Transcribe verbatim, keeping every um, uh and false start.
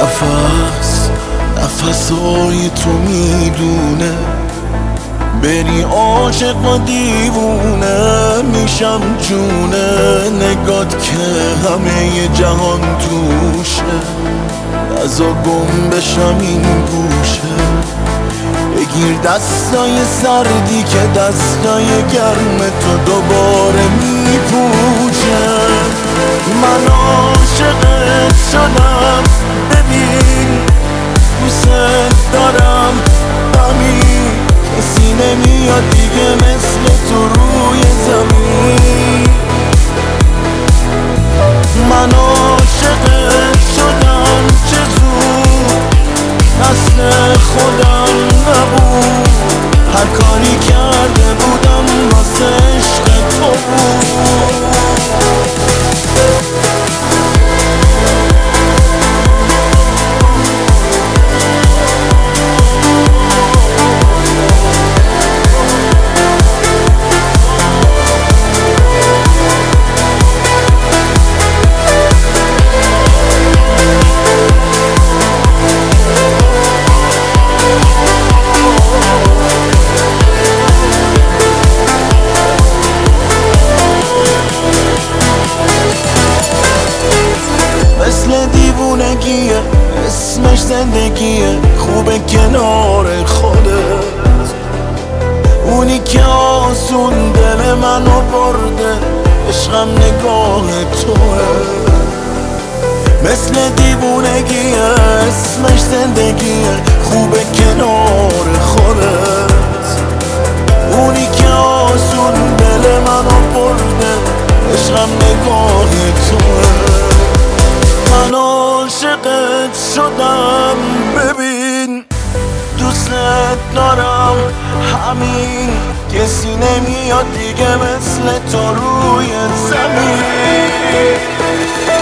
نفس نفسای تو میدونه بری عاشق و دیوونه میشم جونه نگات که همه جهان توشه نزا گم بشم این گوشه بگیر دستای سردی که دستای گرم تو دوباره میپوشه من عاشقت شدم ببین دوست دارم همین کسی نمیاد دیگه مثل تو روی زمین من عاشقت شدم چه زود مثل خودم نبود هر کاری کرده بودم واسه عشق تو بود دیوونگیه اسمش زندگیه خوبه کنار خودت اونی که آسون دل منو برده عشقم نگاه توه مثل دیوونگیه اسمش زندگیه خوبه کنار خودت اونی که آسون دل منو برده عشقم نگاه توه من عاشقت شدم ببین دوست دارم همین کسی نمیاد دیگه مثل تو روی زمین